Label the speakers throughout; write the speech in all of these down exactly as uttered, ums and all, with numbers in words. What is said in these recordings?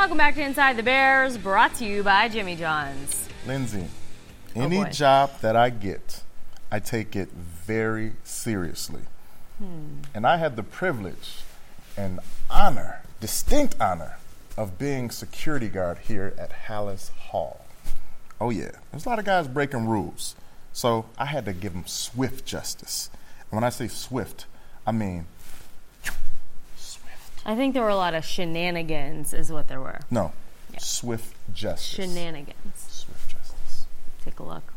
Speaker 1: Welcome back to Inside the Bears, brought to you by Jimmy John's.
Speaker 2: Lindsay, any
Speaker 1: oh
Speaker 2: job that I get, I take it very seriously. Hmm. And I had the privilege and honor, distinct honor, of being security guard here at Halas Hall. Oh yeah, there's a lot of guys breaking rules. So I had to give them swift justice. And when I say swift, I mean swift.
Speaker 1: I think there were a lot of shenanigans is what there were.
Speaker 2: No,
Speaker 1: yeah.
Speaker 2: Swift justice.
Speaker 1: Shenanigans.
Speaker 2: Swift justice.
Speaker 1: Take a look.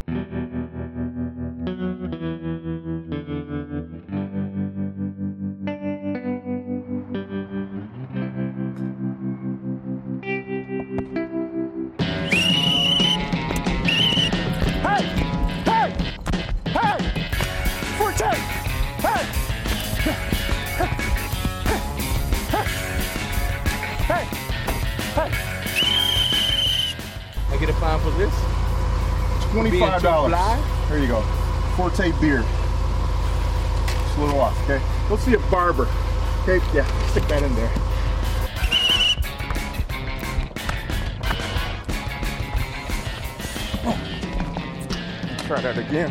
Speaker 3: I get a fine for this?
Speaker 2: twenty-five dollars. There you go. Forte beer. Just a little off, okay? Go see a barber. Okay? Yeah, stick that in there. Oh. Try that again.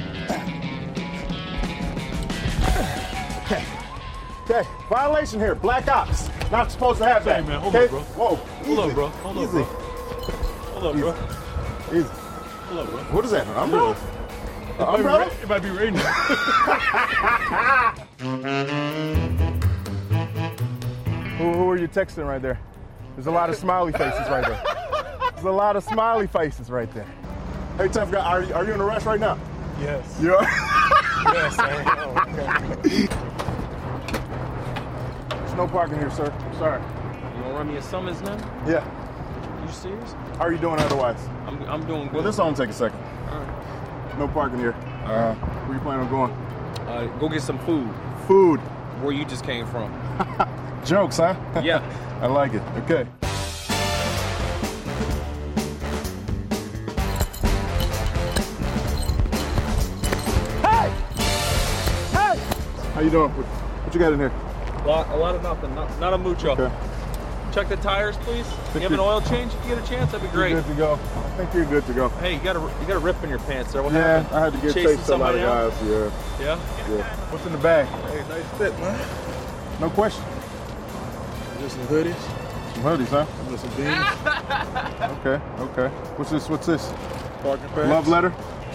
Speaker 2: Okay. Okay. Violation here. Black ops. Not supposed to have that.
Speaker 3: Hey, man, hold
Speaker 2: okay?
Speaker 3: up, bro.
Speaker 2: Whoa.
Speaker 3: Hold
Speaker 2: Easy.
Speaker 3: up, bro. Hold up,
Speaker 2: Easy.
Speaker 3: bro. Hold up, bro.
Speaker 2: Easy.
Speaker 3: Hold up, bro.
Speaker 2: What is that? An umbrella?
Speaker 3: It,
Speaker 2: An
Speaker 3: might
Speaker 2: umbrella?
Speaker 3: Be, it might be raining.
Speaker 2: who, who are you texting right there? There's a lot of smiley faces right there. There's a lot of smiley faces right there. Hey, tough guy, are you, are you in a rush right now?
Speaker 3: Yes.
Speaker 2: You are?
Speaker 3: Yes, I am. Oh, okay.
Speaker 2: There's no parking here, sir. I'm sorry.
Speaker 3: You gonna run me a summons now?
Speaker 2: Yeah.
Speaker 3: You serious?
Speaker 2: How are you doing otherwise?
Speaker 3: I'm, I'm doing good.
Speaker 2: Well, this will take a second.
Speaker 3: All right.
Speaker 2: No parking here. Uh, where you planning on going?
Speaker 3: Uh, go get some food.
Speaker 2: Food.
Speaker 3: Where you just came from.
Speaker 2: Jokes, huh?
Speaker 3: Yeah.
Speaker 2: I like it. Okay. Hey! Hey! How you doing? What, what you got in here?
Speaker 3: A lot, a lot of nothing. Not, not a mucho.
Speaker 2: Okay.
Speaker 3: Check the tires, please. You have an oil change if you get a chance? That'd be great.
Speaker 2: You're good to go. I think you're good to go.
Speaker 3: Hey, you got a you got a rip in your pants there. What
Speaker 2: Yeah,
Speaker 3: happened?
Speaker 2: I had to get
Speaker 3: Chasing
Speaker 2: chased to a lot of
Speaker 3: somebody
Speaker 2: guys. Yeah,
Speaker 3: Yeah?
Speaker 2: yeah. What's in the bag?
Speaker 3: Hey, nice fit, man.
Speaker 2: No question.
Speaker 3: Just some hoodies.
Speaker 2: Some hoodies, huh?
Speaker 3: Just some beanies.
Speaker 2: Okay, okay. What's this? What's this?
Speaker 3: Parking pants.
Speaker 2: Love letter?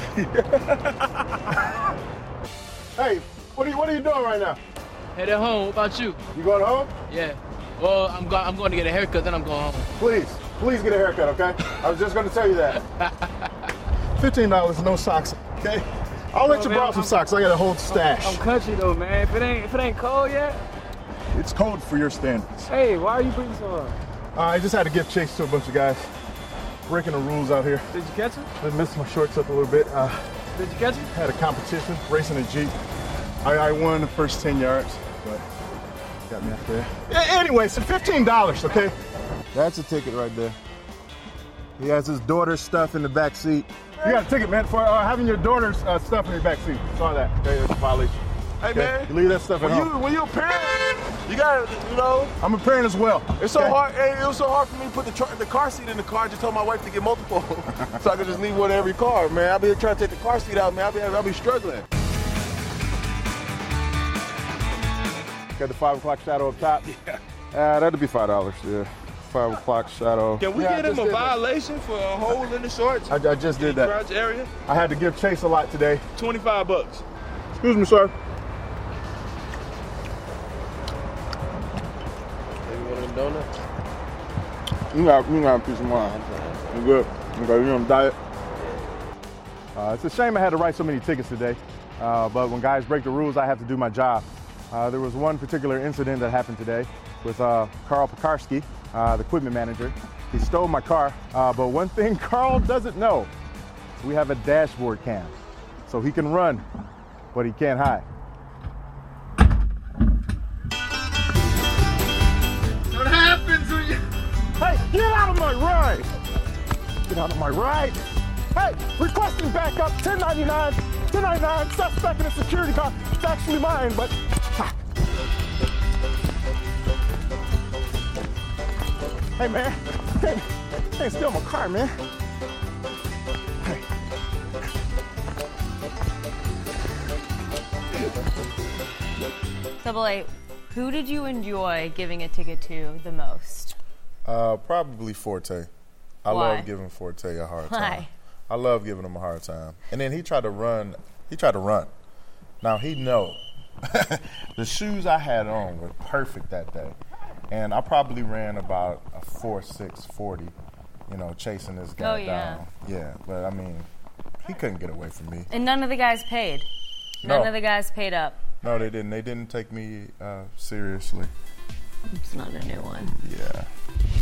Speaker 2: Hey, what are you what are you doing right now?
Speaker 4: Headed home. What about you?
Speaker 2: You going home?
Speaker 4: Yeah. Well, I'm going. I'm going to get a haircut. Then I'm going home.
Speaker 2: Please, please get a haircut, okay? I was just going to tell you that. Fifteen dollars, no socks, okay? I'll let
Speaker 4: Oh,
Speaker 2: you
Speaker 4: man,
Speaker 2: borrow some
Speaker 4: I'm-
Speaker 2: socks. I got a whole stash.
Speaker 4: I'm country though, man. If it ain't if it ain't cold yet.
Speaker 2: It's cold for your standards.
Speaker 4: Hey, why are you breathing so hard?
Speaker 2: Uh, I just had to give chase to a bunch of guys, breaking the rules out here.
Speaker 4: Did you catch him?
Speaker 2: I missed my shorts up a little bit. Uh,
Speaker 4: Did you catch him?
Speaker 2: had a competition, racing a Jeep. I, I won the first ten yards, but got me out there. A- Anyway, so fifteen dollars, okay? That's a ticket right there. He has his daughter's stuff in the back seat. You got a ticket, man, for uh, having your daughter's uh, stuff in your back seat. Saw that. Okay, that's a violation.
Speaker 5: Hey,
Speaker 2: Okay?
Speaker 5: man.
Speaker 2: You leave that stuff at
Speaker 5: When
Speaker 2: home.
Speaker 5: you when you're a parent, you gotta, you know,
Speaker 2: I'm a parent as well.
Speaker 5: it's so
Speaker 2: okay?
Speaker 5: hard. Hey, it was so hard for me to put the tr- the car seat in the car. I just told my wife to get multiple, so I could just leave one in every car. Man, I'll be here trying to take the car seat out, man. I'll be I'll be struggling.
Speaker 2: Got the five o'clock shadow up top. Yeah. Uh, that'd be five dollars. Yeah. Five o'clock shadow.
Speaker 5: Can we
Speaker 2: Yeah, I
Speaker 5: get him
Speaker 2: just
Speaker 5: a
Speaker 2: did that.
Speaker 5: violation for a hole in the shorts?
Speaker 2: I, I just did that.
Speaker 5: Crotch area,
Speaker 2: I had to give chase a lot today.
Speaker 5: twenty-five bucks.
Speaker 2: Excuse me, sir.
Speaker 5: Maybe one of them donuts.
Speaker 2: You got, you got a piece of mine. You good? Okay, you on a diet? Uh, it's a shame I had to write so many tickets today, uh, but when guys break the rules, I have to do my job. Uh, there was one particular incident that happened today with uh, Carl Pekarski, uh, the equipment manager. He stole my car, uh, but one thing Carl doesn't know, we have a dashboard cam, so he can run, but he can't hide. What happens when you... Hey, get out of my ride! Get out of my ride! Hey, requesting backup, ten ninety-nine, ten ninety-nine, suspect in a security car. It's actually mine, but... Ha. Hey, man. Hey, hey, steal my car, man. Hey.
Speaker 1: Double A, who did you enjoy giving a ticket to the most?
Speaker 5: Uh, probably Forte. I
Speaker 1: Why?
Speaker 5: love giving Forte a hard
Speaker 1: Why?
Speaker 5: time. I love giving him a hard time. And then he tried to run. He tried to run. Now, he know. The shoes I had on were perfect that day. And I probably ran about a four six forty, you know, chasing this guy
Speaker 1: Oh, yeah.
Speaker 5: down. Yeah, but I mean, he couldn't get away from me.
Speaker 1: And none of the guys paid. None
Speaker 5: No.
Speaker 1: of the guys paid up.
Speaker 5: No, they didn't. They didn't take me uh, seriously.
Speaker 1: It's not a new one.
Speaker 5: Yeah.